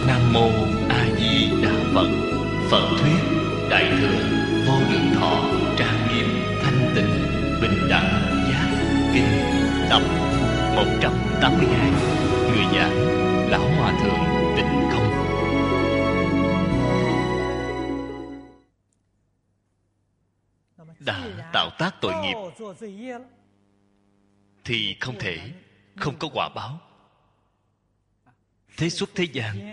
Nam mô A Di Đà Phật. Phật thuyết Đại thừa Vô Lượng Thọ Trang Nghiêm Thanh Tịnh Bình Đẳng Giác Kinh tập 182. Người giảng Lão Hòa Thượng Tịnh Không. Đã tạo tác tội nghiệp thì không thể không có quả báo. Thế xuất thế gian,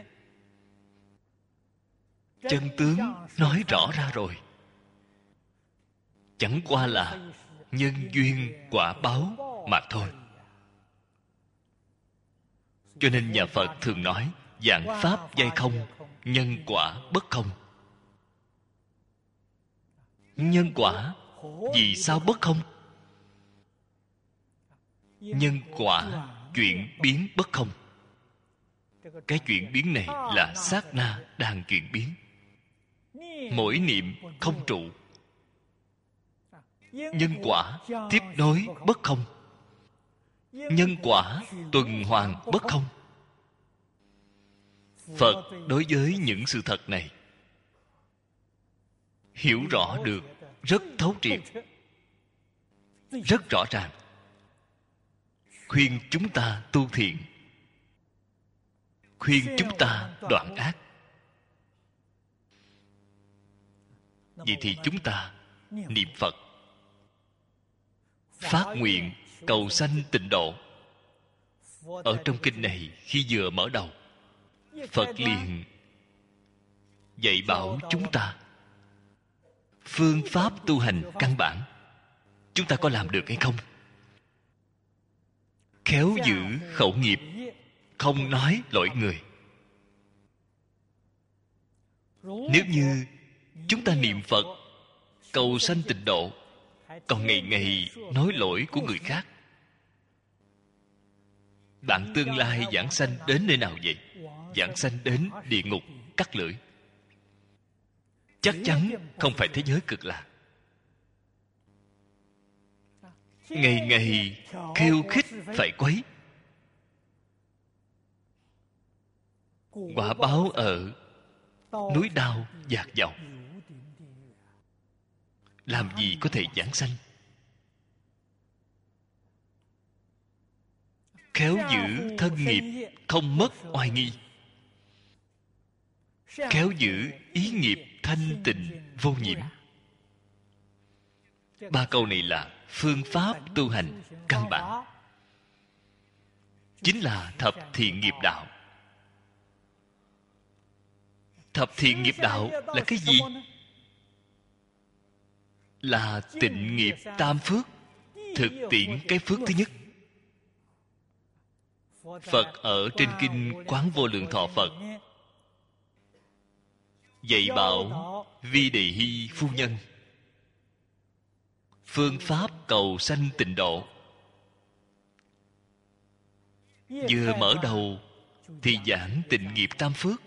chân tướng nói rõ ra rồi. Chẳng qua là nhân duyên quả báo mà thôi. Cho nên nhà Phật thường nói vạn pháp giai không, nhân quả bất không. Nhân quả vì sao bất không? Nhân quả chuyển biến bất không. Cái chuyển biến này là sát na đang chuyển biến. Mỗi niệm không trụ. Nhân quả tiếp nối bất không. Nhân quả tuần hoàn bất không. Phật đối với những sự thật này hiểu rõ được rất thấu triệt, rất rõ ràng. Khuyên chúng ta tu thiện, khuyên chúng ta đoạn ác. Vậy thì chúng ta niệm Phật, phát nguyện cầu sanh tịnh độ. Ở trong kinh này, khi vừa mở đầu, Phật liền dạy bảo chúng ta phương pháp tu hành căn bản. Chúng ta có làm được hay không? Khéo giữ khẩu nghiệp, không nói lỗi người. Nếu như chúng ta niệm Phật cầu sanh tịnh độ, còn ngày ngày nói lỗi của người khác, bạn tương lai giảng sanh đến nơi nào vậy? Giảng sanh đến địa ngục cắt lưỡi. Chắc chắn không phải thế giới cực lạc. Ngày ngày khiêu khích phải quấy. Quả báo ở núi đao dạt dầu. Làm gì có thể giảng sanh? Khéo giữ thân nghiệp, không mất oai nghi. Khéo giữ ý nghiệp thanh tịnh vô nhiễm. Ba câu này là phương pháp tu hành căn bản, chính là thập thiện nghiệp đạo. Thập thiện nghiệp đạo là cái gì? Là tịnh nghiệp tam phước. Thực tiễn cái phước thứ nhất. Phật ở trên kinh Quán Vô Lượng Thọ Phật dạy bảo Vi Đề Hy phu nhân phương pháp cầu sanh tịnh độ. Vừa mở đầu thì giảng tịnh nghiệp tam phước,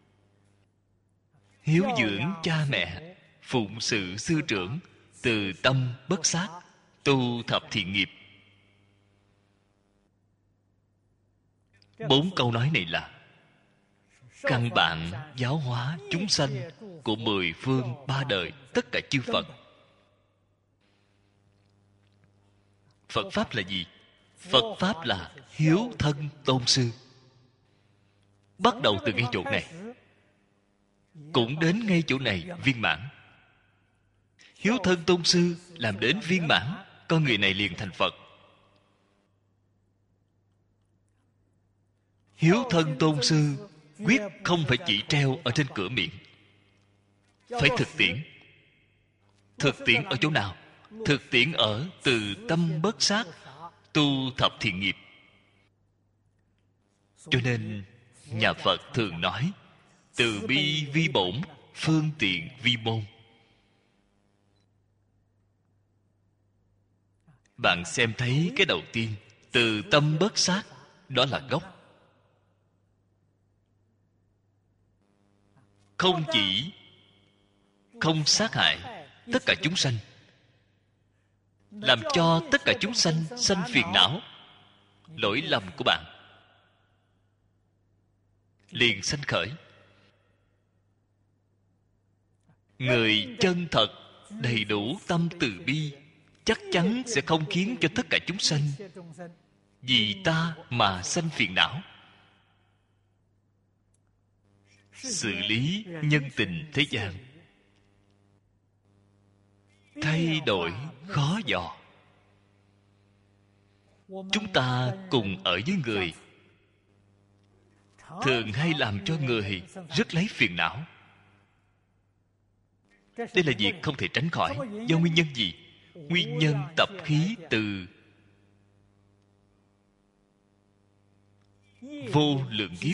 hiếu dưỡng cha mẹ, phụng sự sư trưởng, từ tâm bất sát, tu thập thiện nghiệp. 4 câu nói này là căn bản giáo hóa chúng sanh của 10 phương 3 đời tất cả chư Phật. Phật Pháp là gì? Phật Pháp là hiếu thân tôn sư. Bắt đầu từ ngay chỗ này, cũng đến ngay chỗ này viên mãn. Hiếu thân tôn sư làm đến viên mãn, con người này liền thành Phật. Hiếu thân tôn sư quyết không phải chỉ treo ở trên cửa miệng, phải thực tiễn. Thực tiễn ở chỗ nào? Thực tiễn ở từ tâm bất sát, tu thập thiện nghiệp. Cho nên nhà Phật thường nói từ bi vi bổn, phương tiện vi môn. Bạn xem thấy cái đầu tiên, từ tâm bất sát, đó là gốc. Không chỉ không sát hại tất cả chúng sanh, làm cho tất cả chúng sanh sanh phiền não, lỗi lầm của bạn. liền sanh khởi. Người chân thật, đầy đủ tâm từ bi, chắc chắn sẽ không khiến cho tất cả chúng sanh vì ta mà sanh phiền não. Xử lý nhân tình thế gian thay đổi khó dò. Chúng ta cùng ở với người thường hay làm cho người rất lấy phiền não. Đây là việc không thể tránh khỏi. Do nguyên nhân gì? Nguyên nhân tập khí từ vô lượng kiếp.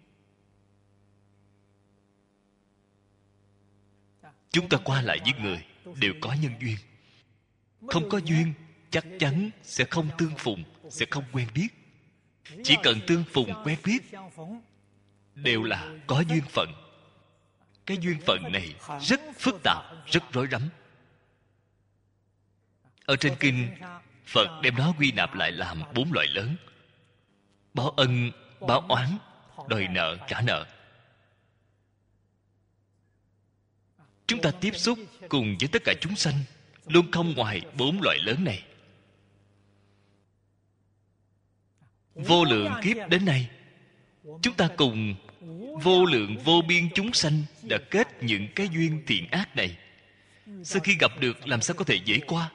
Chúng ta qua lại với người đều có nhân duyên. Không có duyên chắc chắn sẽ không tương phùng, sẽ không quen biết. Chỉ cần tương phùng quen biết đều là có duyên phận. Cái duyên phận này rất phức tạp, rất rối rắm. Ở trên kinh, Phật đem nó quy nạp lại làm 4 loại lớn: báo ân, báo oán, đòi nợ, trả nợ. Chúng ta tiếp xúc cùng với tất cả chúng sanh luôn không ngoài 4 loại lớn này. Vô lượng kiếp đến nay, chúng ta cùng vô lượng vô biên chúng sanh đã kết những cái duyên thiện ác này. Sau khi gặp được làm sao có thể dễ qua?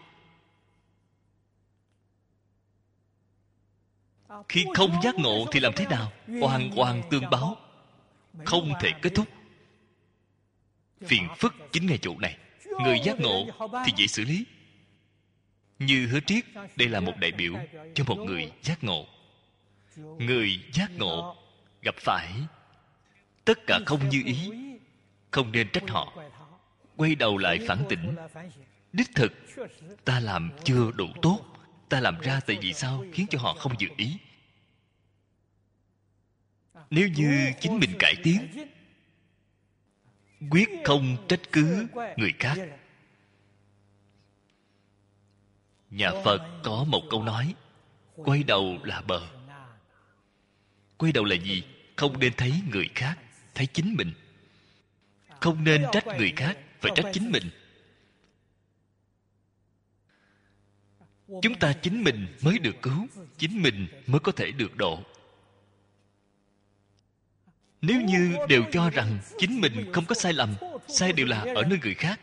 Khi không giác ngộ thì làm thế nào? Oan oan tương báo, không thể kết thúc. Phiền phức chính ngay chỗ này. Người giác ngộ thì dễ xử lý. Như Hứa Triết, đây là một đại biểu cho một người giác ngộ. Người giác ngộ gặp phải tất cả không như ý, không nên trách họ. Quay đầu lại phản tỉnh. Đích thực ta làm chưa đủ tốt. Ta làm ra tại vì sao khiến cho họ không dự ý. Nếu như chính mình cải tiến, quyết không trách cứ người khác. Nhà Phật có một câu nói: quay đầu là bờ. Quay đầu là gì? Không nên thấy người khác, thấy chính mình. Không nên trách người khác, phải trách chính mình. Chúng ta chính mình mới được cứu, chính mình mới có thể được độ. Nếu như đều cho rằng chính mình không có sai lầm, sai đều là ở nơi người khác,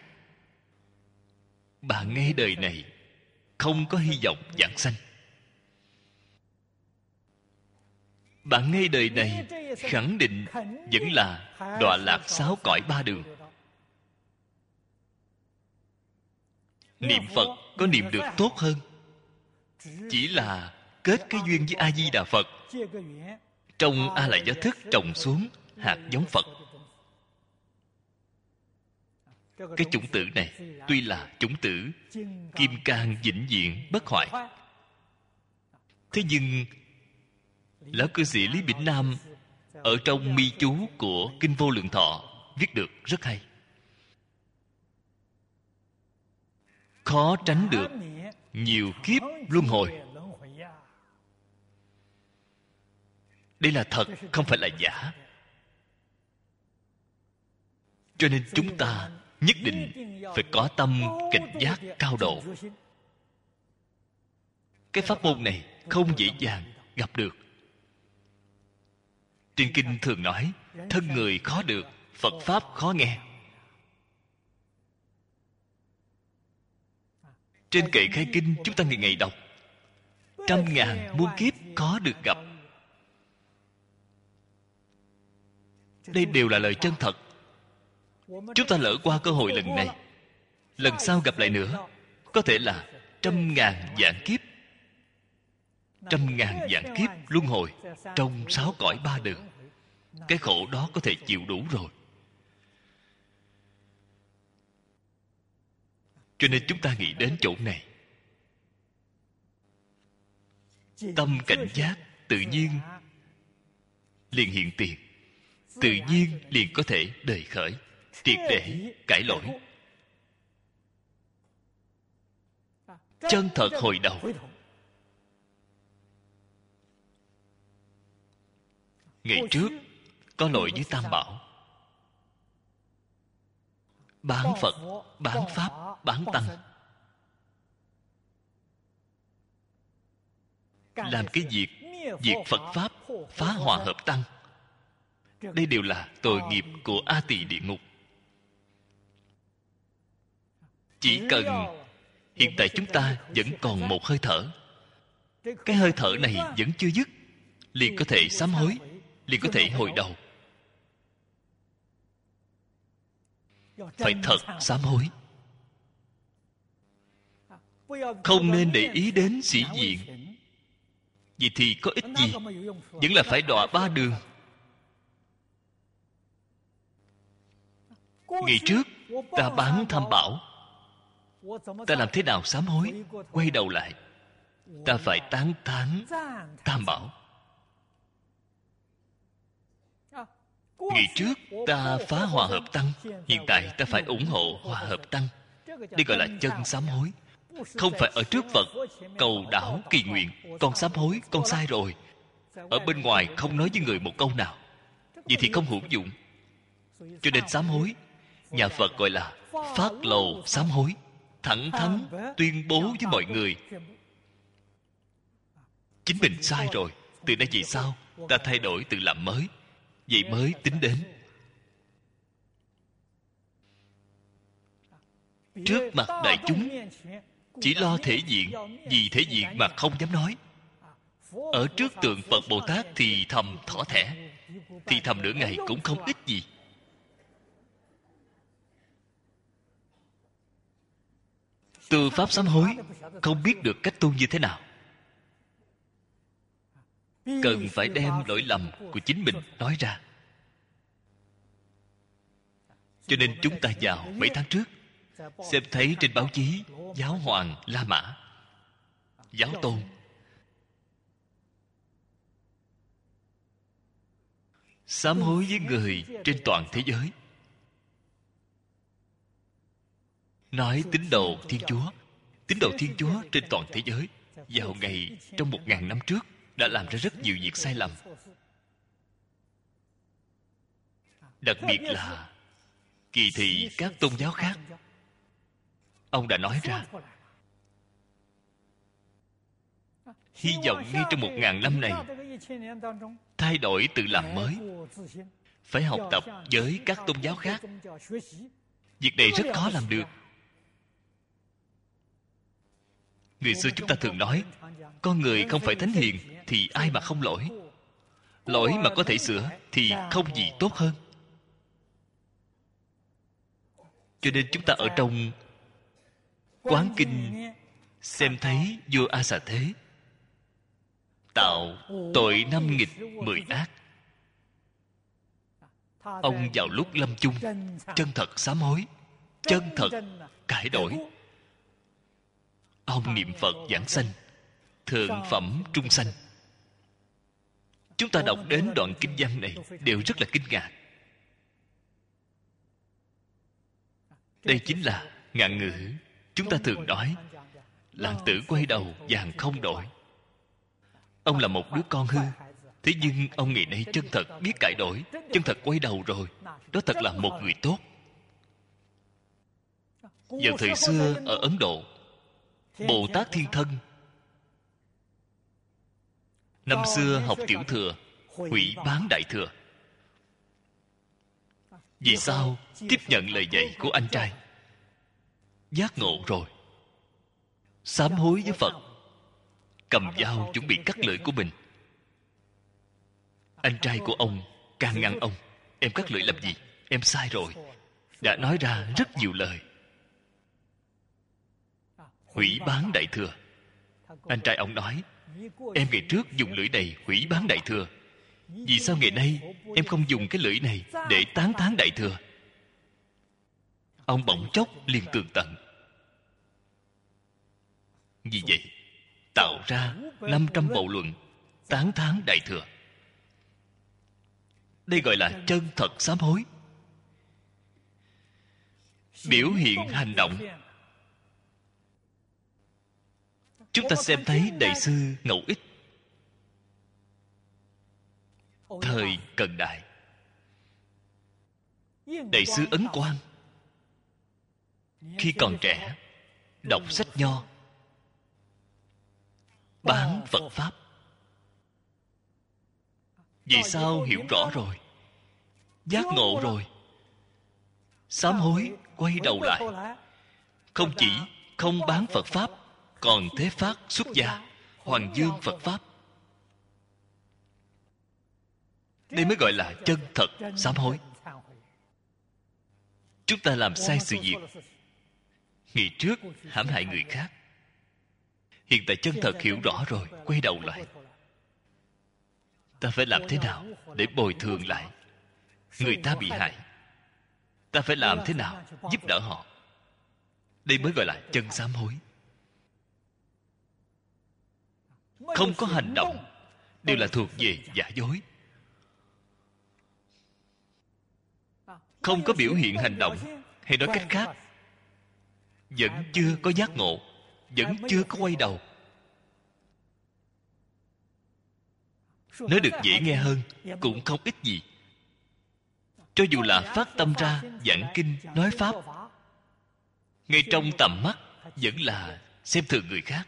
bạn nghe đời này không có hy vọng vãng sanh. Bạn nghe đời này khẳng định vẫn là đọa lạc 6 cõi 3 đường. Niệm Phật có niệm được tốt hơn, chỉ là kết cái duyên với A Di Đà Phật, trong A Lại Gia Thức trồng xuống hạt giống Phật. Cái chủng tử này tuy là chủng tử kim cang vĩnh viễn bất hoại, thế nhưng lão cư sĩ Lý Bỉnh Nam ở trong mi chú của Kinh Vô Lượng Thọ viết được rất hay. Khó tránh được nhiều kiếp luân hồi. Đây là thật, không phải là giả. Cho nên chúng ta nhất định phải có tâm cảnh giác cao độ. Cái pháp môn này không dễ dàng gặp được. Trên kinh thường nói, thân người khó được, Phật pháp khó nghe. Trên kệ khai kinh chúng ta ngày ngày đọc, 100.000 muôn kiếp khó được gặp. Đây đều là lời chân thật. Chúng ta lỡ qua cơ hội lần này, lần sau gặp lại nữa có thể là 100.000 vạn kiếp. 100.000 vạn kiếp luân hồi trong 6 cõi 3 đường. Cái khổ đó có thể chịu đủ rồi. Cho nên chúng ta nghĩ đến chỗ này, tâm cảnh giác tự nhiên liền hiện tiền, tự nhiên liền có thể đời khởi, triệt để cải lỗi, chân thật hồi đầu. Ngày trước có lỗi với Tam Bảo. Bán Phật, bán Pháp, bán Tăng. Làm cái việc diệt Phật Pháp, phá hòa hợp Tăng. Đây đều là tội nghiệp của A Tỳ địa ngục. Chỉ cần hiện tại chúng ta vẫn còn một hơi thở, cái hơi thở này vẫn chưa dứt, liền có thể sám hối, liền có thể hồi đầu. Phải thật sám hối. Không nên để ý đến sĩ diện. Vậy thì có ích gì? Vẫn là phải đọa ba đường. Ngày trước ta bán Tam Bảo, ta làm thế nào sám hối? Quay đầu lại, ta phải tán thán Tam Bảo. Ngày trước ta phá hòa hợp Tăng, hiện tại ta phải ủng hộ hòa hợp Tăng. Đây gọi là chân sám hối. Không phải ở trước Phật cầu đảo kỳ nguyện, con sám hối, con sai rồi. Ở bên ngoài không nói với người một câu nào, vậy thì không hữu dụng. Cho nên sám hối, nhà Phật gọi là phát lầu sám hối, thẳng thắn tuyên bố với mọi người chính mình sai rồi, từ nay về sau ta thay đổi tự làm mới, vậy mới tính đến. Trước mặt đại chúng chỉ lo thể diện, vì thể diện mà không dám nói. Ở trước tượng Phật Bồ Tát thì thầm thỏ thẻ, thì thầm nửa ngày cũng không ích gì. Tư pháp sám hối không biết được cách tu như thế nào, cần phải đem lỗi lầm của chính mình nói ra. Cho nên chúng ta vào mấy tháng trước xem thấy trên báo chí Giáo hoàng La Mã, giáo tôn, sám hối với người trên toàn thế giới. Nói tín đồ Thiên Chúa, tín đồ Thiên Chúa trên toàn thế giới vào ngày trong 1000 năm trước đã làm ra rất nhiều việc sai lầm. Đặc biệt là kỳ thị các tôn giáo khác. Ông đã nói ra, hy vọng ngay trong 1000 năm này thay đổi tự làm mới, phải học tập với các tôn giáo khác. Việc này rất khó làm được. Người xưa chúng ta thường nói, con người không phải thánh hiền thì ai mà không lỗi. Lỗi mà có thể sửa thì không gì tốt hơn. Cho nên chúng ta ở trong Quán Kinh xem thấy vua A Xà Thế tạo tội 5 nghịch 10 ác. Ông vào lúc lâm chung chân thật sám hối, chân thật cải đổi. Ông niệm Phật giảng sanh, thượng phẩm trung sanh. Chúng ta đọc đến đoạn kinh văn này đều rất là kinh ngạc. Đây chính là ngạn ngữ chúng ta thường nói, làng tử quay đầu vàng không đổi. Ông là một đứa con hư, thế nhưng ông ngày nay chân thật biết cải đổi, chân thật quay đầu rồi. Đó thật là một người tốt. Vào thời xưa ở Ấn Độ, Bồ Tát Thiên Thân năm xưa học tiểu thừa, hủy bán đại thừa. Vì sao? Tiếp nhận lời dạy của anh trai, giác ngộ rồi, sám hối với Phật, cầm dao chuẩn bị cắt lưỡi của mình. Anh trai của ông can ngăn ông, em cắt lưỡi làm gì, em sai rồi. Đã nói ra rất nhiều lời, hủy bán đại thừa. Anh trai ông nói, em ngày trước dùng lưỡi này hủy bán đại thừa, vì sao ngày nay em không dùng cái lưỡi này để tán thán đại thừa? Ông bỗng chốc liền tường tận. Vì vậy tạo ra 500 bộ luận tán thán đại thừa. Đây gọi là chân thật sám hối. Biểu hiện hành động. Chúng ta xem thấy Đại sư Ngẫu Ích thời Cận Đại Đại sư Ấn Quang khi còn trẻ đọc sách nho, bán Phật Pháp. Vì sao hiểu rõ rồi, giác ngộ rồi, sám hối quay đầu lại, không chỉ không bán Phật Pháp, còn thế phát xuất gia, hoàng dương Phật Pháp. Đây mới gọi là chân thật sám hối. Chúng ta làm sai sự việc, ngày trước hãm hại người khác, hiện tại chân thật hiểu rõ rồi, quay đầu lại, ta phải làm thế nào để bồi thường lại người ta bị hại? Ta phải làm thế nào giúp đỡ họ? Đây mới gọi là chân sám hối. Không có hành động đều là thuộc về giả dối. Không có biểu hiện hành động, hay nói cách khác, vẫn chưa có giác ngộ, vẫn chưa có quay đầu. Nói được dễ nghe hơn cũng không ích gì. Cho dù là phát tâm ra giảng kinh nói pháp, ngay trong tầm mắt vẫn là xem thường người khác.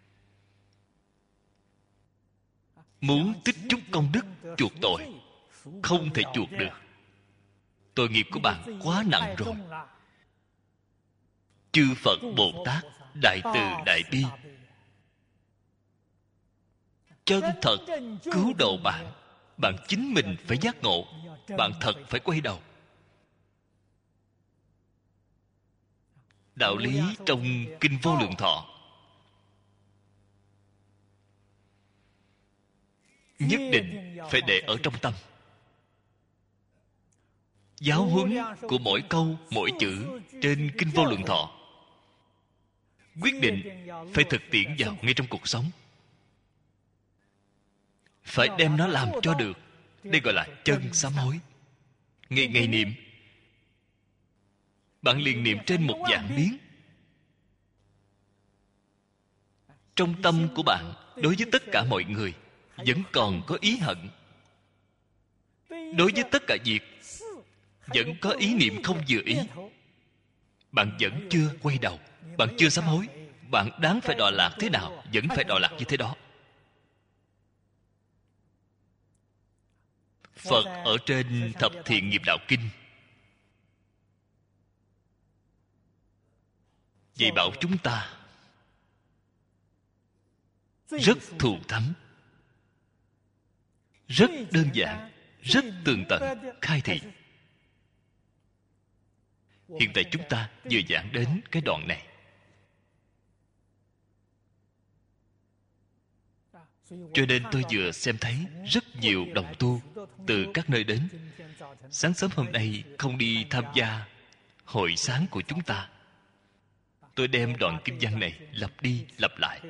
Muốn tích chút công đức chuộc tội, không thể chuộc được. Tội nghiệp của bạn quá nặng rồi. Chư Phật Bồ Tát đại từ đại bi chân thật cứu độ bạn. Bạn chính mình phải giác ngộ, bạn thật phải quay đầu. Đạo lý trong Kinh Vô Lượng Thọ nhất định phải để ở trong tâm. Giáo huấn của mỗi câu mỗi chữ trên Kinh Vô Lượng Thọ quyết định phải thực tiễn vào ngay trong cuộc sống, phải đem nó làm cho được. Đây gọi là chân sám hối. Ngày ngày niệm, bạn liền niệm trên một vạn biến. Trong tâm của bạn đối với tất cả mọi người vẫn còn có ý hận, đối với tất cả việc vẫn có ý niệm không vừa ý. Bạn vẫn chưa quay đầu, bạn chưa sám hối. Bạn đáng phải đọa lạc thế nào vẫn phải đọa lạc như thế đó. Phật ở trên Thập Thiện Nghiệp Đạo Kinh dạy bảo chúng ta rất thù thắng, rất đơn giản, rất tường tận, khai thị. Hiện tại chúng ta vừa giảng đến cái đoạn này, cho nên tôi vừa xem thấy rất nhiều đồng tu từ các nơi đến. Sáng sớm hôm nay không đi tham gia hội sáng của chúng ta, tôi đem đoạn kinh văn này lặp đi lặp lại.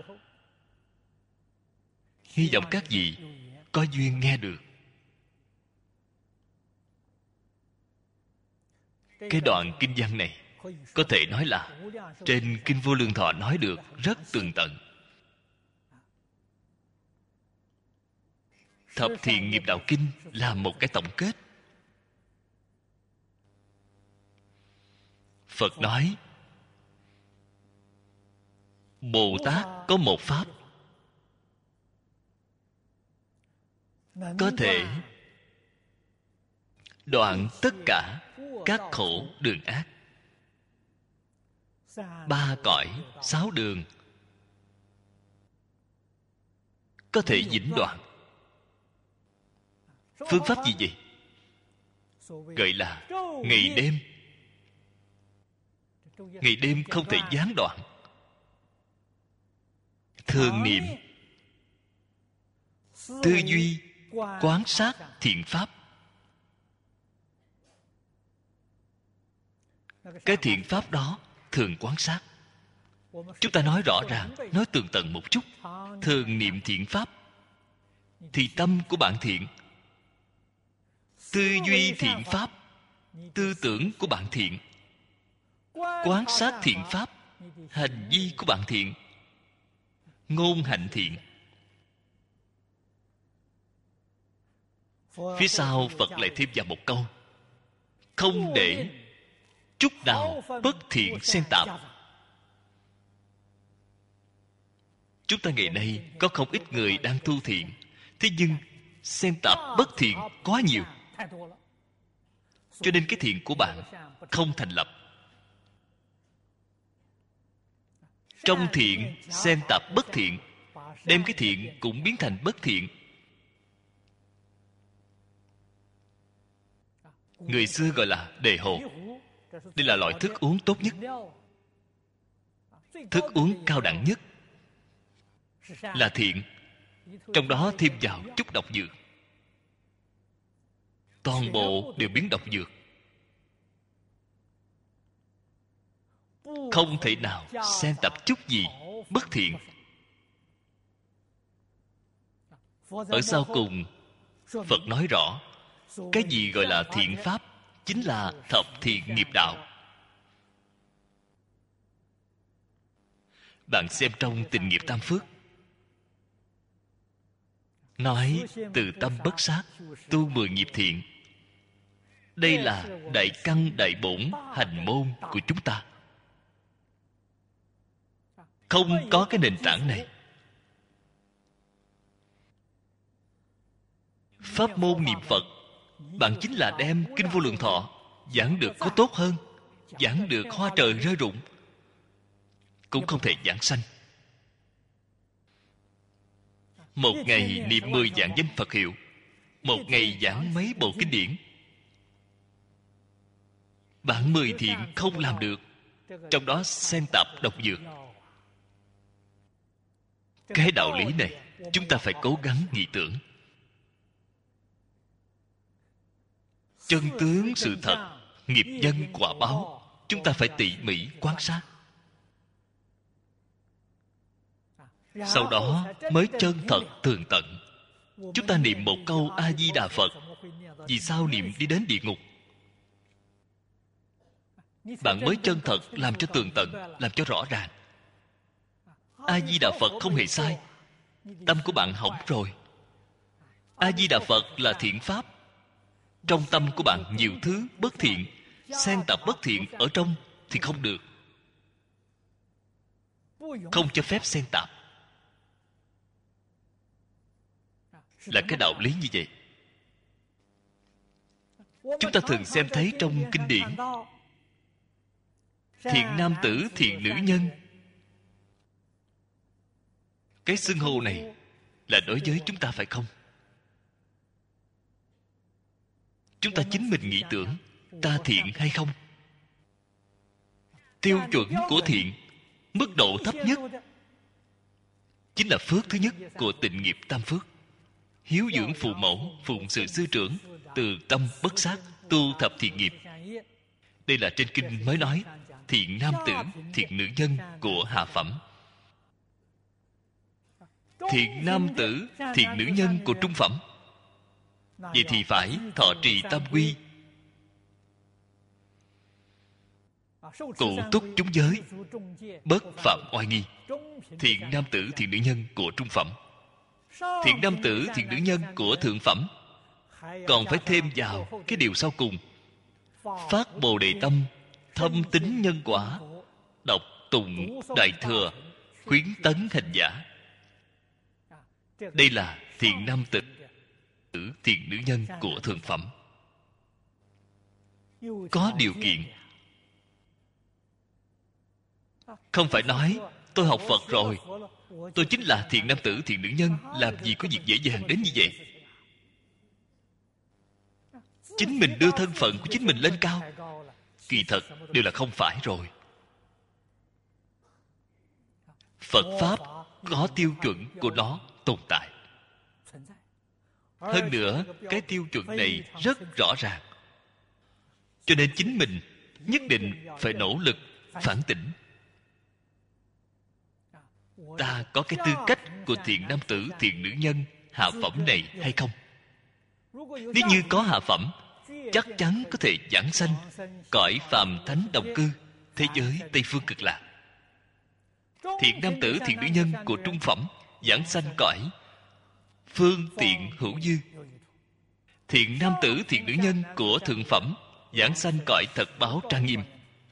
Hy vọng các vị có duyên nghe được. Cái đoạn kinh văn này có thể nói là trên Kinh Vô Lượng Thọ nói được rất tường tận. Thập Thiện Nghiệp Đạo Kinh là một cái tổng kết. Phật nói Bồ Tát có một pháp có thể đoạn tất cả các khổ đường ác. 3 cõi 6 đường có thể vĩnh đoạn. Phương pháp gì vậy? Gọi là ngày đêm. Ngày đêm không thể gián đoạn. Thường niệm, tư duy, quán sát thiện pháp. Cái thiện pháp đó thường quán sát. Chúng ta nói rõ ràng, nói tường tận một chút. Thường niệm thiện pháp thì tâm của bạn thiện. Tư duy thiện pháp, tư tưởng của bạn thiện. Quán sát thiện pháp, hành vi của bạn thiện. Ngôn hạnh thiện. Phía sau Phật lại thêm vào một câu: không để chút nào bất thiện xen tạp. Chúng ta ngày nay có không ít người đang tu thiện, thế nhưng xen tạp bất thiện quá nhiều, cho nên cái thiện của bạn không thành lập. Trong thiện xen tạp bất thiện, đem cái thiện cũng biến thành bất thiện. Người xưa gọi là đề hồ. Đây là loại thức uống tốt nhất, thức uống cao đẳng nhất, là thiện. Trong đó thêm vào chút độc dược, toàn bộ đều biến độc dược. Không thể nào xen tạp chút gì bất thiện. Ở sau cùng, Phật nói rõ, cái gì gọi là thiện pháp chính là thập thiện nghiệp đạo. Bạn xem trong Tình Nghiệp Tam Phước, nói từ tâm bất sát, tu 10 nghiệp thiện. Đây là đại căn đại bổn hành môn của chúng ta. Không có cái nền tảng này, pháp môn niệm Phật, bạn chính là đem Kinh Vô Lượng Thọ giảng được có tốt hơn, giảng được hoa trời rơi rụng, cũng không thể giảng sanh. Một ngày niệm 10 vạn danh Phật hiệu, một ngày giảng mấy bộ kinh điển. Bạn 10 thiện không làm được, trong đó xen tạp độc dược. Cái đạo lý này chúng ta phải cố gắng nghĩ tưởng. Chân tướng sự thật, nghiệp nhân quả báo, chúng ta phải tỉ mỉ quan sát. Sau đó mới chân thật tường tận. Chúng ta niệm một câu A Di Đà Phật, vì sao niệm đi đến địa ngục? Bạn mới chân thật làm cho tường tận, làm cho rõ ràng. A Di Đà Phật không hề sai, tâm của bạn hỏng rồi. A Di Đà Phật là thiện pháp. Trong tâm của bạn nhiều thứ bất thiện, xen tạp bất thiện ở trong thì không được. Không cho phép xen tạp, là cái đạo lý như vậy. Chúng ta thường xem thấy trong kinh điển, thiện nam tử, thiện nữ nhân. Cái xưng hô này là đối với chúng ta phải không? Chúng ta chính mình nghĩ tưởng, ta thiện hay không? Tiêu chuẩn của thiện, mức độ thấp nhất, chính là phước thứ nhất của Tịnh Nghiệp Tam Phước. Hiếu dưỡng phụ mẫu, phụng sự sư trưởng, từ tâm bất sát, tu thập thiện nghiệp. Đây là trên kinh mới nói thiện nam tử, thiện nữ nhân của hạ phẩm. Thiện nam tử, thiện nữ nhân của trung phẩm. Vậy thì phải thọ trì tam quy, cụ túc chúng giới, bất phạm oai nghi. Thiện nam tử, thiện nữ nhân của trung phẩm. Thiện nam tử, thiện nữ nhân của thượng phẩm. Còn phải thêm vào cái điều sau cùng: phát Bồ Đề tâm, thâm tín nhân quả, đọc tụng Đại Thừa, khuyến tấn hành giả. Đây là thiện nam tử, thiện nữ nhân của thượng phẩm. Có điều kiện. Không phải nói tôi học Phật rồi, tôi chính là thiện nam tử, thiện nữ nhân, làm gì có việc dễ dàng đến như vậy. Chính mình đưa thân phận của chính mình lên cao, kỳ thật đều là không phải rồi. Phật Pháp có tiêu chuẩn của nó tồn tại. Hơn nữa, cái tiêu chuẩn này rất rõ ràng. Cho nên chính mình nhất định phải nỗ lực phản tỉnh. Ta có cái tư cách của thiện nam tử, thiện nữ nhân hạ phẩm này hay không? Nếu như có hạ phẩm, chắc chắn có thể giảng sanh cõi phàm thánh đồng cư, thế giới Tây Phương Cực Lạc. Thiện nam tử, thiện nữ nhân của trung phẩm giảng sanh cõi phương tiện hữu dư. Thiện nam tử, thiện nữ nhân của thượng phẩm giảng sanh cõi thật báo trang nghiêm.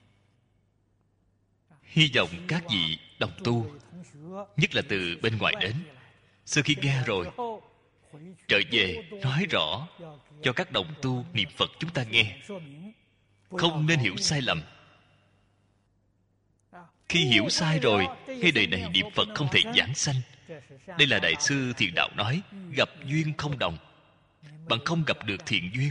Hy vọng các vị đồng tu, nhất là từ bên ngoài đến, sau khi nghe rồi trở về nói rõ cho các đồng tu niệm Phật chúng ta nghe, không nên hiểu sai lầm. Khi hiểu sai rồi, ngay đời này niệm Phật không thể giảng sanh. Đây là Đại sư Thiền Đạo nói, gặp duyên không đồng. Bạn không gặp được thiện duyên,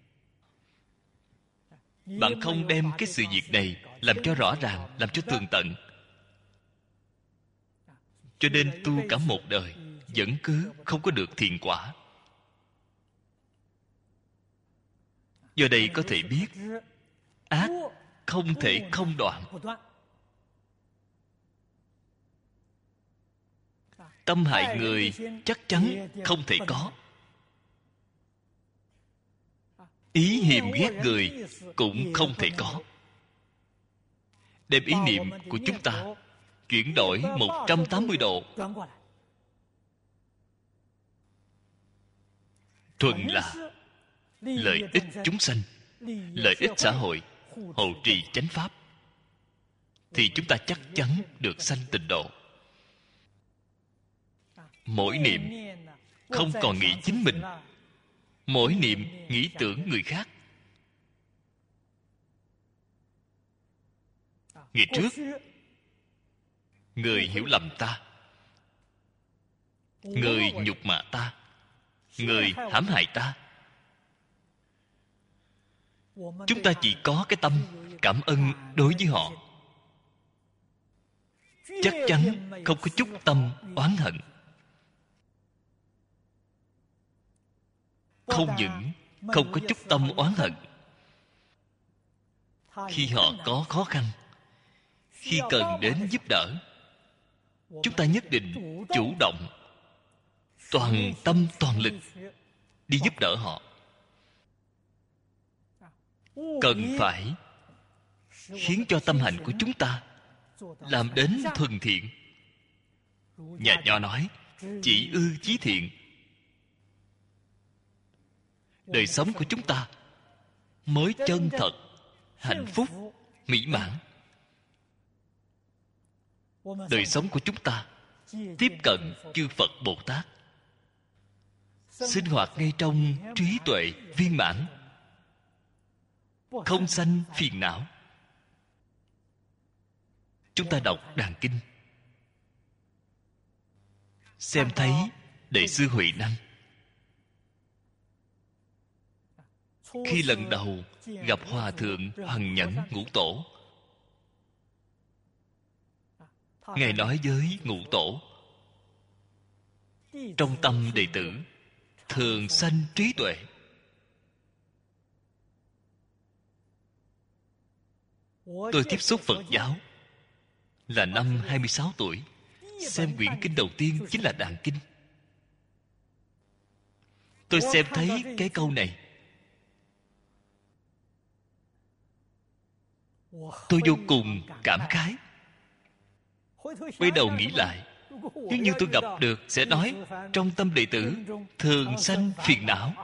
bạn không đem cái sự việc này làm cho rõ ràng, làm cho tường tận, cho nên tu cả một đời vẫn cứ không có được thiện quả. Giờ đây có thể biết ác không thể không đoạn. Tâm hại người chắc chắn không thể có. Ý hiềm ghét người cũng không thể có. Đem ý niệm của chúng ta chuyển đổi 180 độ, thuần là lợi ích chúng sanh, lợi ích xã hội, hộ trì chánh pháp, thì chúng ta chắc chắn được sanh tịnh độ. Mỗi niệm không còn nghĩ chính mình, mỗi niệm nghĩ tưởng người khác. Ngày trước người hiểu lầm ta, người nhục mạ ta, người hãm hại ta, chúng ta chỉ có cái tâm cảm ơn đối với họ, chắc chắn không có chút tâm oán hận. Không những không có chút tâm oán hận, khi họ có khó khăn, khi cần đến giúp đỡ, chúng ta nhất định chủ động, toàn tâm toàn lực đi giúp đỡ họ. Cần phải khiến cho tâm hạnh của chúng ta làm đến thuần thiện. Nhà Nho nói, chỉ ư chí thiện. Đời sống của chúng ta mới chân thật, hạnh phúc, mỹ mãn. Đời sống của chúng ta tiếp cận chư Phật Bồ Tát, sinh hoạt ngay trong trí tuệ viên mãn, không sanh phiền não. Chúng ta đọc Đàn Kinh, xem thấy Đại sư Huệ Năng khi lần đầu gặp Hòa Thượng Hoằng Nhẫn Ngũ Tổ, Ngài nói với Ngũ Tổ, trong tâm đệ tử thường sanh trí tuệ. Tôi tiếp xúc Phật giáo là năm 26 tuổi. Xem quyển kinh đầu tiên chính là Đàn Kinh. Tôi xem thấy cái câu này, tôi vô cùng cảm khái. Quay đầu nghĩ lại, nếu như tôi gặp được sẽ nói trong tâm đệ tử thường sanh phiền não.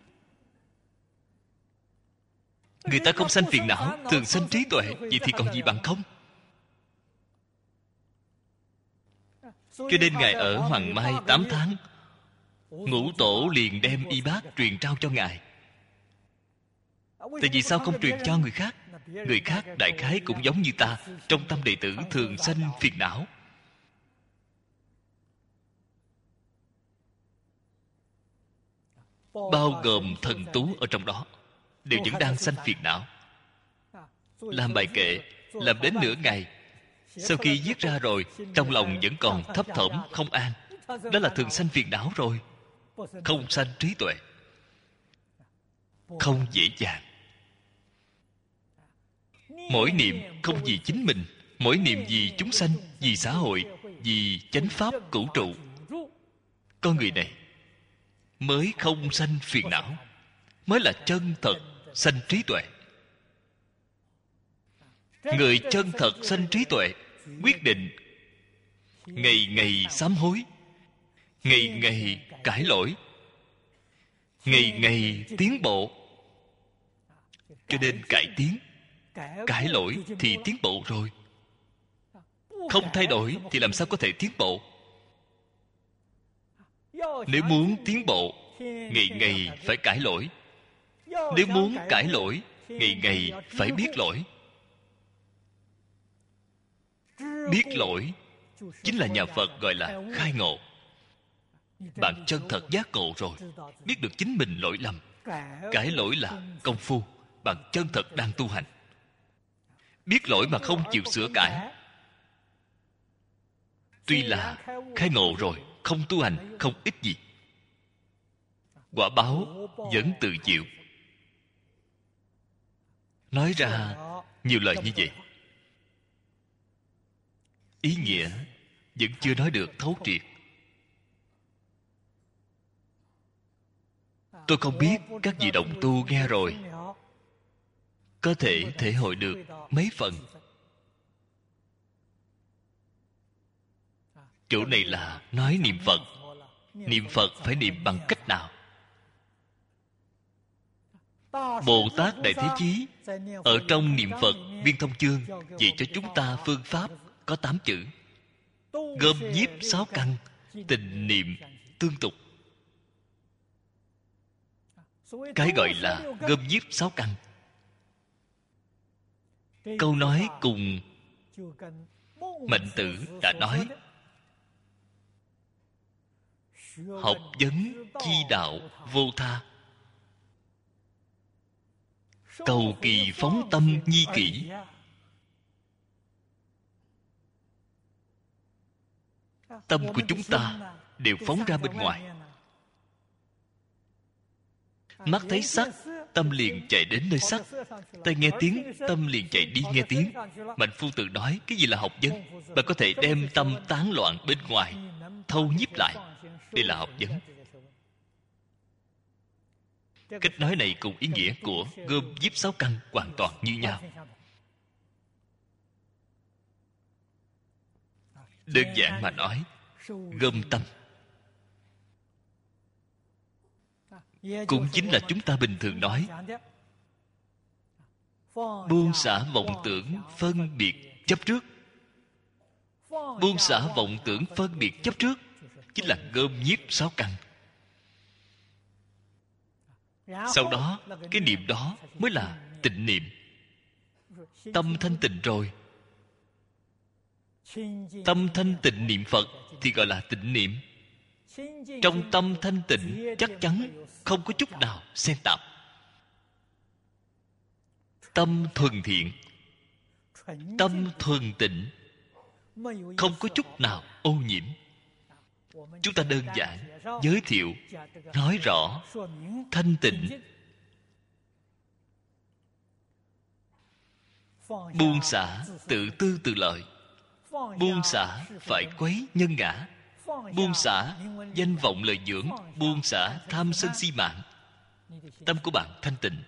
Người ta không sanh phiền não, thường sanh trí tuệ, vậy thì còn gì bằng không? Cho nên Ngài ở Hoàng Mai 8 tháng, Ngũ Tổ liền đem y bát truyền trao cho Ngài. Tại vì sao không truyền cho người khác? Người khác đại khái cũng giống như ta, trong tâm đệ tử thường sanh phiền não. Bao gồm thần tú ở trong đó đều vẫn đang sanh phiền não. Làm bài kệ làm đến nửa ngày, sau khi viết ra rồi, trong lòng vẫn còn thấp thỏm không an. Đó là thường sanh phiền não rồi, không sanh trí tuệ. Không dễ dàng. Mỗi niệm không vì chính mình, mỗi niệm vì chúng sanh, vì xã hội, vì chánh pháp cửu trụ. Con người này mới không sanh phiền não, mới là chân thật sanh trí tuệ. Người chân thật sanh trí tuệ quyết định ngày ngày sám hối, ngày ngày cải lỗi, ngày ngày tiến bộ, Cho nên cải tiến. Cải lỗi thì tiến bộ rồi. Không thay đổi thì làm sao có thể tiến bộ? Nếu muốn tiến bộ, ngày ngày phải cải lỗi. Nếu muốn cải lỗi, ngày ngày phải biết lỗi. Biết lỗi chính là nhà Phật gọi là khai ngộ. Bạn chân thật giác ngộ rồi, biết được chính mình lỗi lầm. Cải lỗi là công phu. Bạn chân thật đang tu hành. Biết lỗi mà không chịu sửa cải, tuy là khai ngộ rồi, không tu hành không ích gì. Quả báo vẫn tự chịu. Nói ra nhiều lời như vậy, ý nghĩa vẫn chưa nói được thấu triệt. Tôi không biết các vị đồng tu nghe rồi có thể thể hội được mấy phần. Chỗ này là nói niệm Phật. Niệm Phật phải niệm bằng cách nào? Bồ Tát Đại Thế Chí ở trong niệm Phật Viên Thông Chương dạy cho chúng ta phương pháp có 8 chữ: gom nhiếp 6 căn, tình niệm tương tục. Cái gọi là gom nhiếp 6 căn, câu nói cùng Mạnh Tử đã nói: học vấn chi đạo vô tha, cầu kỳ phóng tâm nhi kỷ. Tâm của chúng ta đều phóng ra bên ngoài. Mắt thấy sắc, tâm liền chạy đến nơi sắc. Tai nghe tiếng, tâm liền chạy đi nghe tiếng. Mạnh Phu Tử nói cái gì là học vấn? Bạn có thể đem tâm tán loạn bên ngoài thâu nhiếp lại. Đây là học vấn. Cách nói này cùng ý nghĩa của gom nhiếp 6 căn hoàn toàn như nhau. Đơn giản mà nói, gom tâm cũng chính là chúng ta bình thường nói buông xả vọng tưởng phân biệt chấp trước. Buông xả vọng tưởng phân biệt chấp trước chính là gom nhiếp 6 căn. Sau đó cái niệm đó mới là tịnh niệm. Tâm thanh tịnh rồi, tâm thanh tịnh niệm Phật thì gọi là tịnh niệm. Trong tâm thanh tịnh chắc chắn không có chút nào xen tạp. Tâm thuần thiện, tâm thuần tịnh, không có chút nào ô nhiễm. Chúng ta đơn giản giới thiệu, nói rõ thanh tịnh. Buông xả tự tư tự lợi. Buông xả phải quấy nhân ngã. Buông xả danh vọng lợi dưỡng. Buông xả tham sân si mạng. Tâm của bạn thanh tịnh.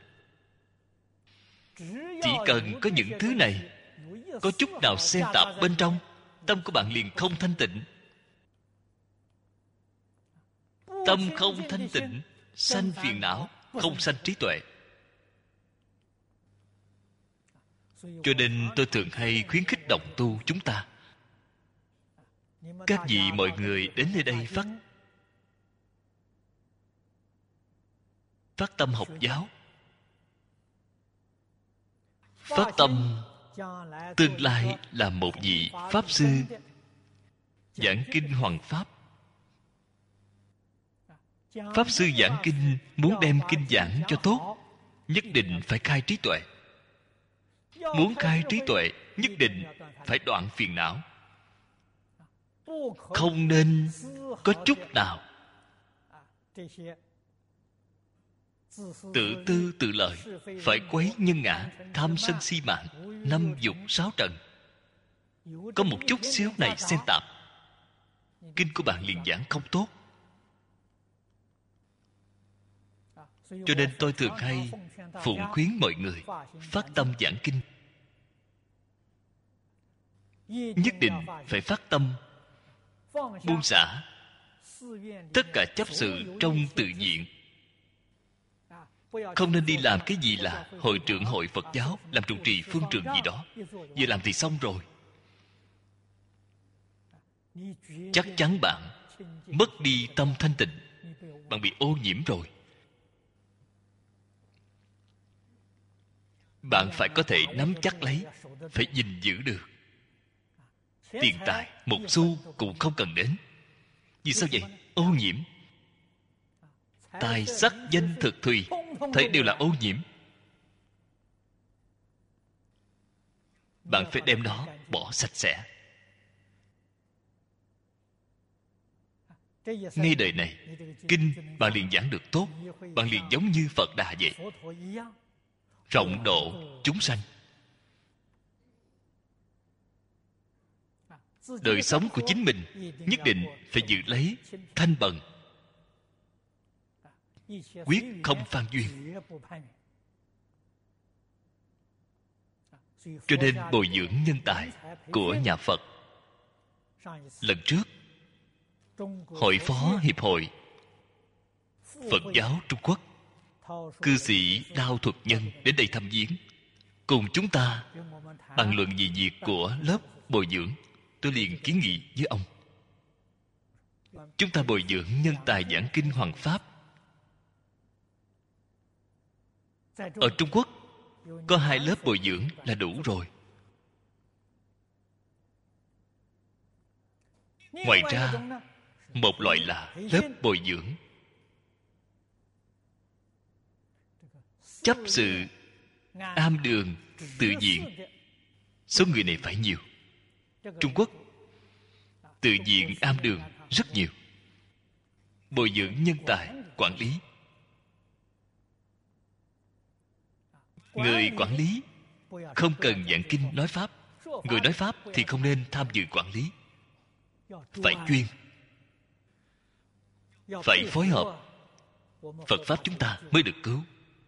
Chỉ cần có những thứ này, có chút nào xen tạp bên trong, tâm của bạn liền không thanh tịnh. Tâm không thanh tịnh, sanh phiền não, không sanh trí tuệ. Cho nên tôi thường hay khuyến khích đồng tu chúng ta, các vị mọi người đến nơi đây phát tâm học giáo, phát tâm tương lai là một vị pháp sư giảng kinh hoằng pháp. Pháp sư giảng kinh muốn đem kinh giảng cho tốt, nhất định phải khai trí tuệ. Muốn khai trí tuệ, nhất định phải đoạn phiền não. Không nên có chút nào tự tư tự lợi, phải quấy nhân ngã, tham sân si mạng, 5 dục 6 trần. Có một chút xíu này xen tạp, kinh của bạn liền giảng không tốt. Cho nên tôi thường hay phụng khuyến mọi người phát tâm giảng kinh, nhất định phải phát tâm buông xả tất cả chấp sự trong tự diện, Không nên đi làm cái gì là hội trưởng hội Phật giáo, làm trụ trì phương trường gì đó. Vừa làm thì xong rồi. Chắc chắn bạn mất đi tâm thanh tịnh. Bạn bị ô nhiễm rồi. Bạn phải có thể nắm chắc lấy, phải gìn giữ được. Tiền tài một xu cũng không cần đến. Vì sao vậy? Ô nhiễm. Tài sắc danh thực thùy, thấy đều là ô nhiễm. Bạn phải đem nó bỏ sạch sẽ. Ngay đời này, kinh bạn liền giảng được tốt. Bạn liền giống như Phật Đà vậy, rộng độ chúng sanh. Đời sống của chính mình nhất định phải giữ lấy thanh bần, quyết không phan duyên. Cho nên bồi dưỡng nhân tài của nhà Phật. Lần trước, Hội Phó Hiệp hội Phật giáo Trung Quốc, cư sĩ Đao Thuật Nhân đến đây thăm viếng, cùng chúng ta bàn luận về việc của lớp bồi dưỡng. Tôi liền kiến nghị với ông, chúng ta bồi dưỡng nhân tài giảng kinh Hoằng Pháp. Ở Trung Quốc có 2 lớp bồi dưỡng là đủ rồi. Ngoài ra, một loại là lớp bồi dưỡng chấp sự am đường tự viện. Số người này phải nhiều. Trung Quốc tự viện am đường rất nhiều. Bồi dưỡng nhân tài quản lý. Người quản lý không cần giảng kinh nói pháp. Người nói pháp thì không nên tham dự quản lý. Phải chuyên, phải phối hợp, Phật pháp chúng ta mới được cứu.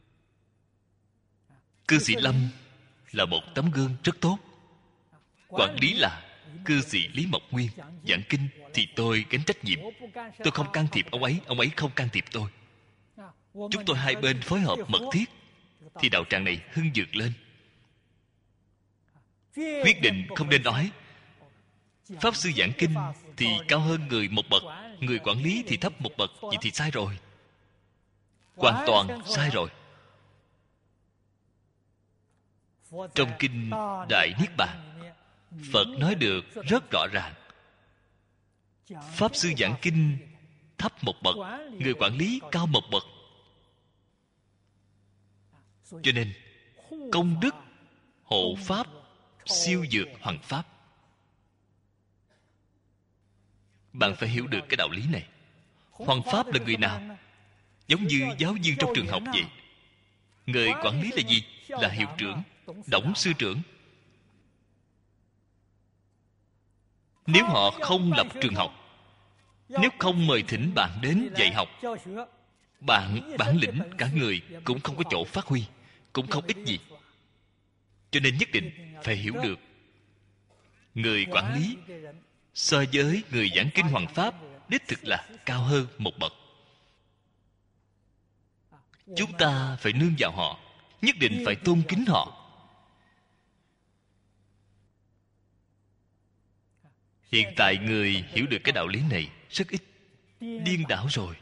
Cư sĩ Lâm là một tấm gương rất tốt. Quản lý là cư sĩ Lý Mộc Nguyên. Giảng kinh thì tôi gánh trách nhiệm. Tôi không can thiệp ông ấy không can thiệp tôi. Chúng tôi hai bên phối hợp mật thiết thì đạo tràng này hưng vượt lên. Quyết định không nên nói pháp sư giảng kinh thì cao hơn người một bậc, người quản lý thì thấp một bậc. Vậy thì sai rồi, hoàn toàn sai rồi. Trong kinh Đại Niết Bàn, Phật nói được rất rõ ràng. Pháp sư giảng kinh thấp một bậc, người quản lý cao một bậc. Cho nên công đức hộ pháp siêu vượt hoằng pháp. Bạn phải hiểu được cái đạo lý này. Hoằng pháp là người nào? Giống như giáo viên trong trường học vậy. Người quản lý là gì? Là hiệu trưởng,董sư trưởng. Nếu họ không lập trường học, nếu không mời thỉnh bạn đến dạy học, bạn bản lĩnh cả người cũng không có chỗ phát huy, cũng không ích gì. Cho nên nhất định phải hiểu được, người quản lý so với người giảng kinh hoằng pháp đích thực là cao hơn một bậc. Chúng ta phải nương vào họ, nhất định phải tôn kính họ. Hiện tại người hiểu được cái đạo lý này rất ít, điên đảo rồi.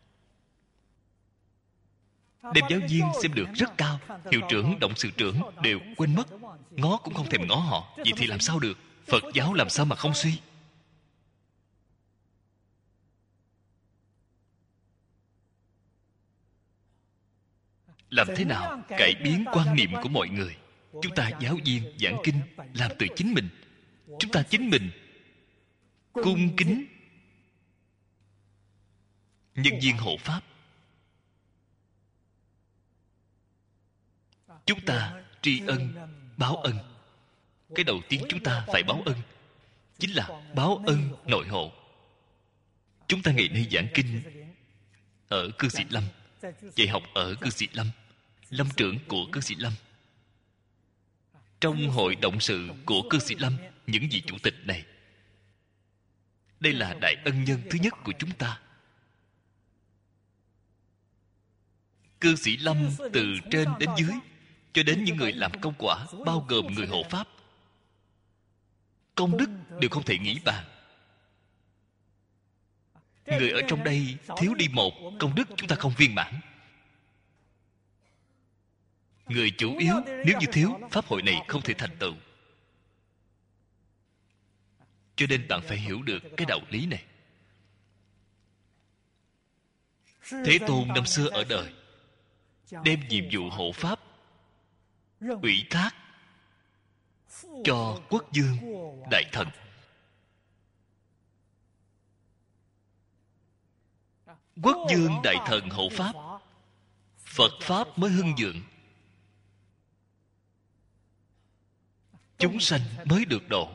Đem giáo viên xem được rất cao, hiệu trưởng,董sự trưởng đều quên mất, ngó cũng không thèm ngó họ. Vậy thì làm sao được? Phật giáo làm sao mà không suy? Làm thế nào cải biến quan niệm của mọi người? Chúng ta giáo viên giảng kinh làm từ chính mình. Chúng ta chính mình cung kính nhân viên hộ pháp. Chúng ta tri ân báo ân. Cái đầu tiên chúng ta phải báo ân chính là báo ân nội hộ. Chúng ta ngày nay giảng kinh ở cư sĩ Lâm, dạy học ở cư sĩ Lâm, lâm trưởng của cư sĩ Lâm, trong hội động sự của cư sĩ Lâm, những vị chủ tịch này, đây là đại ân nhân thứ nhất của chúng ta. Cư sĩ Lâm từ trên đến dưới, cho đến những người làm công quả, bao gồm người hộ pháp, công đức đều không thể nghĩ bàn. Người ở trong đây thiếu đi một, công đức chúng ta không viên mãn. Người chủ yếu nếu như thiếu, pháp hội này không thể thành tựu. Cho nên bạn phải hiểu được cái đạo lý này. Thế Tôn năm xưa ở đời, đem nhiệm vụ hộ pháp ủy thác cho quốc dương đại thần. Quốc dương đại thần hộ pháp, Phật pháp mới hưng vượng, chúng sanh mới được độ.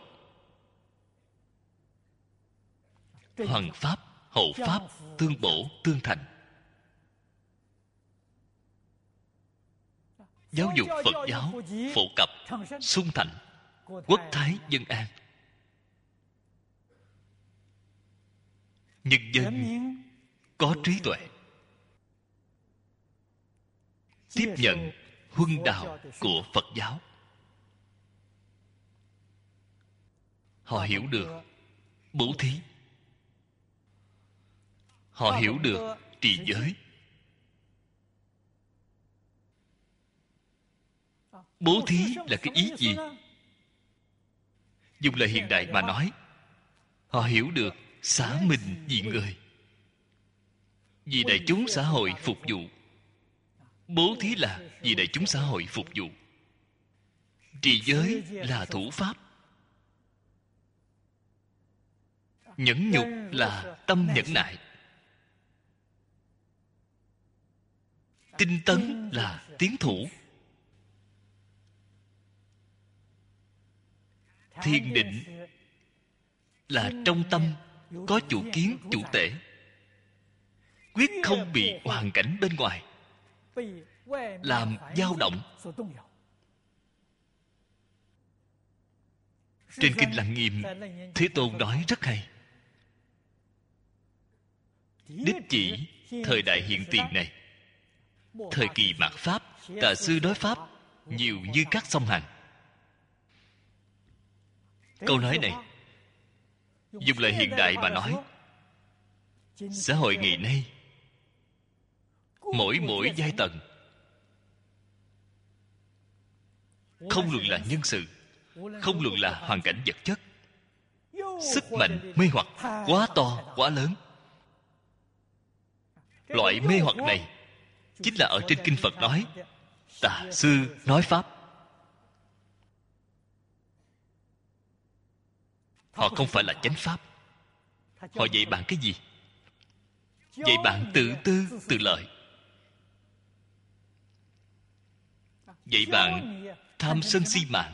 Hoằng pháp, hộ pháp tương bổ tương thành. Giáo dục Phật giáo phổ cập sung thành, quốc thái dân an. Nhân dân có trí tuệ, tiếp nhận huân đạo của Phật giáo. Họ hiểu được bố thí, họ hiểu được trì giới. Bố thí là cái ý gì? Dùng lời hiện đại mà nói, họ hiểu được xả mình vì người, vì đại chúng xã hội phục vụ. Bố thí là vì đại chúng xã hội phục vụ. Trì giới là thủ pháp. Nhẫn nhục là tâm nhẫn nại. Tinh tấn là tiến thủ. Thiền định là trong tâm có chủ kiến chủ tể, quyết không bị hoàn cảnh bên ngoài làm dao động. Trên Kinh Lăng Nghiêm, Thế Tôn nói rất hay. Đích chỉ thời đại hiện tiền này, thời kỳ mạt Pháp, Tà sư đối Pháp nhiều như các sông Hằng. Câu nói này dùng lời hiện đại mà nói, xã hội ngày nay mỗi giai tầng, không luận là nhân sự, không luận là hoàn cảnh vật chất, sức mạnh mê hoặc quá to quá lớn. Loại mê hoặc này chính là ở trên kinh Phật nói tà sư nói Pháp. Họ không phải là chánh Pháp. Họ dạy bạn cái gì? Dạy bạn tự tư tự lợi, dạy bạn tham sân si mạng,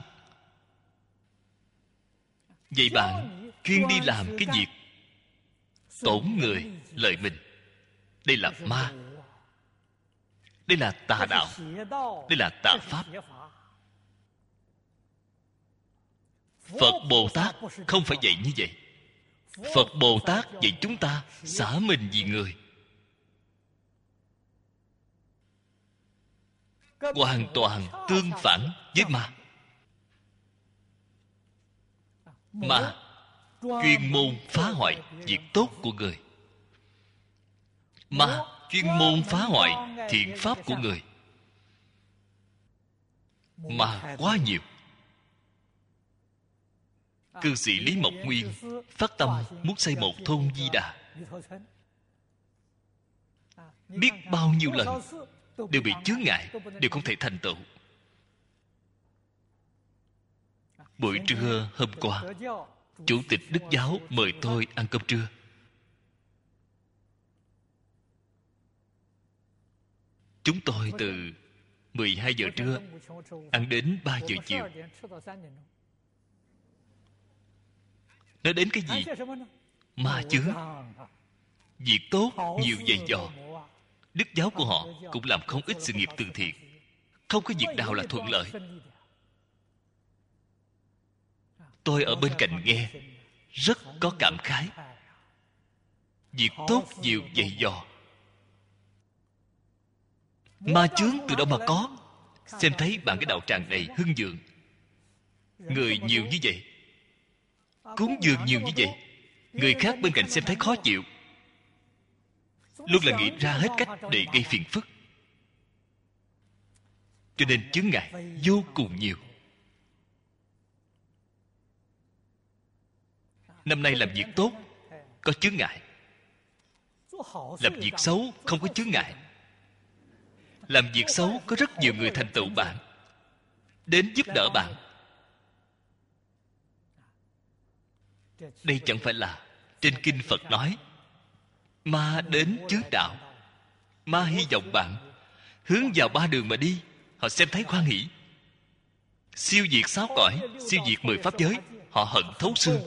dạy bạn chuyên đi làm cái việc tổn người lợi mình. Đây là ma, đây là tà đạo, đây là tà pháp. Phật Bồ Tát không phải dạy như vậy. Phật Bồ Tát dạy chúng ta xả mình vì người, hoàn toàn tương phản với ma. Ma chuyên môn phá hoại việc tốt của người, ma chuyên môn phá hoại thiện pháp của người. Ma quá nhiều. Cư sĩ Lý Mộc Nguyên phát tâm muốn xây một thôn Di Đà, biết bao nhiêu lần đều bị chướng ngại, đều không thể thành tựu. Buổi trưa hôm qua, Chủ tịch Đức Giáo mời tôi ăn cơm trưa. Chúng tôi từ 12 giờ trưa ăn đến 3 giờ chiều. Nói đến cái gì? Ma chướng. Việc tốt nhiều dày dò. Đức Giáo của họ cũng làm không ít sự nghiệp từ thiện. Không có việc nào là thuận lợi. Tôi ở bên cạnh nghe rất có cảm khái. Việc tốt nhiều dày dò. Ma chướng từ đâu mà có? Xem thấy bạn cái đạo tràng này hưng vượng, người nhiều như vậy, cúng dường nhiều như vậy, người khác bên cạnh xem thấy khó chịu, luôn là nghĩ ra hết cách để gây phiền phức. Cho nên chướng ngại vô cùng nhiều. Năm nay làm việc tốt có chướng ngại, làm việc xấu không có chướng ngại. Làm việc xấu có rất nhiều người thành tựu bạn, đến giúp đỡ bạn. Đây chẳng phải là trên kinh Phật nói ma đến chướng đạo, ma hy vọng bạn hướng vào ba đường mà đi. Họ xem thấy hoan hỷ, siêu diệt sáu cõi, siêu diệt 10 pháp giới. Họ hận thấu xương.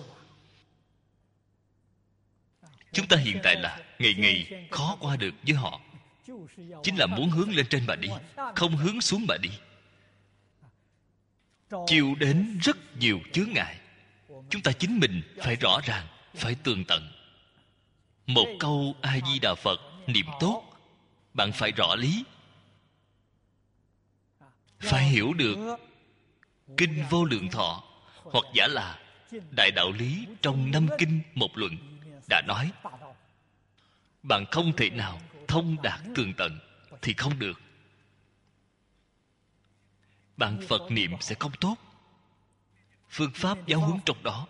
Chúng ta hiện tại là ngày ngày khó qua được với họ, chính là muốn hướng lên trên mà đi, không hướng xuống mà đi, chịu đến rất nhiều chướng ngại. Chúng ta chính mình phải rõ ràng, phải tường tận. Một câu A Di Đà Phật niệm tốt, bạn phải rõ lý, phải hiểu được kinh Vô Lượng Thọ, hoặc giả là đại đạo lý trong 5 kinh một luận đã nói. Bạn không thể nào thông đạt tường tận thì không được. Bạn Phật niệm sẽ không tốt. Phương pháp giáo huấn trong đó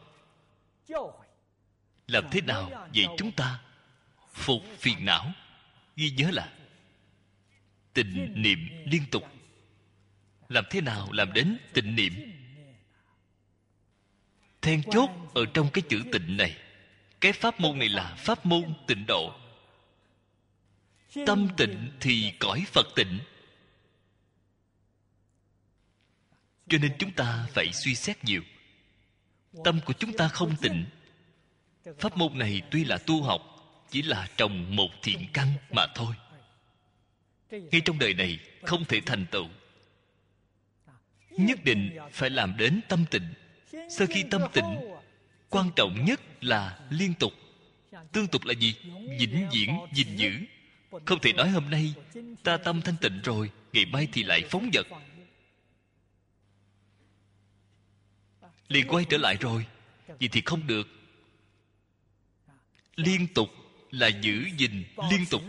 làm thế nào vậy? Chúng ta phục phiền não, ghi nhớ là tịnh niệm liên tục. Làm thế nào làm đến tịnh niệm? Then chốt ở trong cái chữ tịnh này. Cái pháp môn này là pháp môn tịnh độ. Tâm tịnh thì cõi Phật tịnh. Cho nên chúng ta phải suy xét nhiều. Tâm của chúng ta không tịnh, pháp môn này tuy là tu học, chỉ là trồng một thiện căn mà thôi. Ngay trong đời này không thể thành tựu. Nhất định phải làm đến tâm tịnh. Sau khi tâm tịnh, quan trọng nhất là liên tục. Tương tục là gì? Vĩnh viễn gìn giữ. Không thể nói hôm nay ta tâm thanh tịnh rồi, ngày mai thì lại phóng dật, liền quay trở lại rồi. Vậy thì không được. Liên tục là giữ gìn liên tục.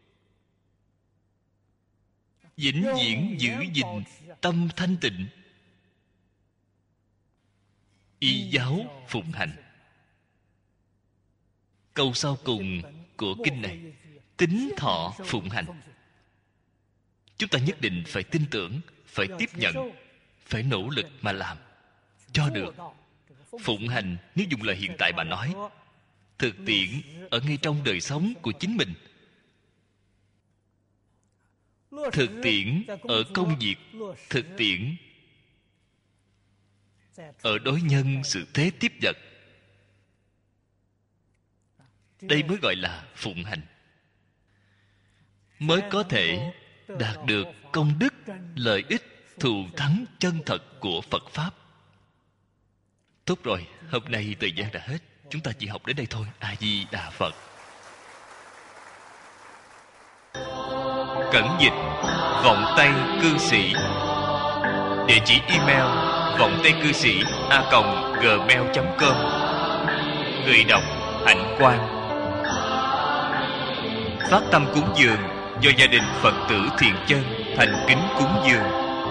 Vĩnh viễn giữ gìn tâm thanh tịnh. Y giáo phụng hành. Câu sau cùng của kinh này, tín thọ phụng hành. Chúng ta nhất định phải tin tưởng, phải tiếp nhận, phải nỗ lực mà làm cho được. Phụng hành, nếu dùng lời hiện tại mà nói, thực tiễn ở ngay trong đời sống của chính mình, thực tiễn ở công việc, thực tiễn ở đối nhân sự thế tiếp vật. Đây mới gọi là phụng hành, mới có thể đạt được công đức, lợi ích, thù thắng chân thật của Phật Pháp. Tốt rồi, hôm nay thời gian đã hết. Chúng ta chỉ học đến đây thôi. A Di Đà Phật. Cẩn dịch Vọng Tây Cư Sĩ. Địa chỉ email vọng tây cư sĩ @gmail.com. Người đọc Hạnh Quang. Phát tâm cúng dường do gia đình Phật tử Thiện Chân thành kính cúng dường.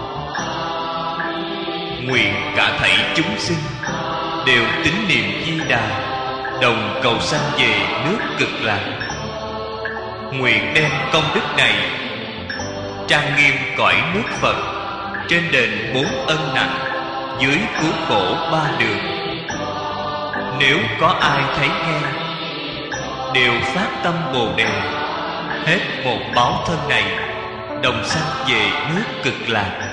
Nguyện cả thảy chúng sinh đều tín niệm Di Đà, đồng cầu sanh về nước Cực Lạc. Nguyện đem công đức này trang nghiêm cõi nước Phật, trên đền 4 ân nặng, dưới cứu khổ 3 đường. Nếu có ai thấy nghe, đều phát tâm Bồ Đề, hết một báo thân này, đồng sanh về nước Cực Lạc.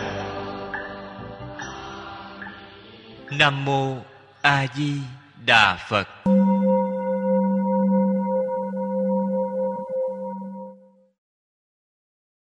Nam mô A Di Đà Phật.